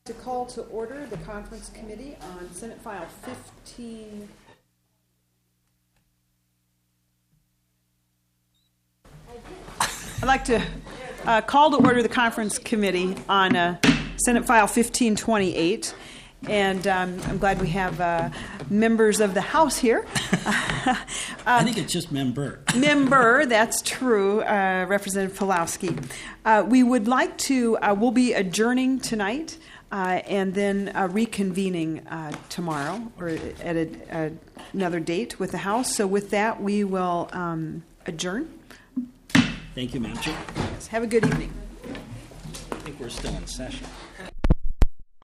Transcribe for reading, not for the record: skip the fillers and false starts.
To call to order the conference committee on Senate File 15. I'd like to call to order the conference committee on Senate File 1528. And I'm glad we have members of the House here. I think it's just member. Member, that's true, Representative Pawlowski. We would like to, we'll be adjourning tonight and then reconvening tomorrow or at another date with the House. So with that, we will adjourn. Thank you, Madam Chair. Yes, have a good evening. I think we're still in session.